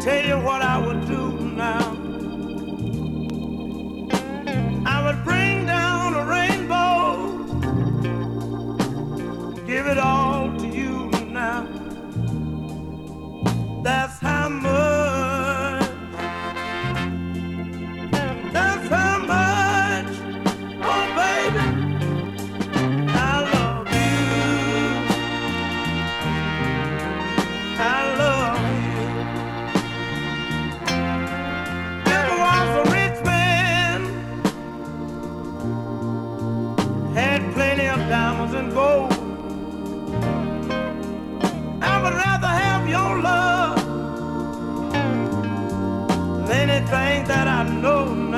Tell you what I would do now. I would bring down a rainbow, give it all to you now. That's how much, that's how much, oh baby, I love you, I love you. Never was a rich man, had plenty of diamonds and gold. I would rather have your love than anything that I know.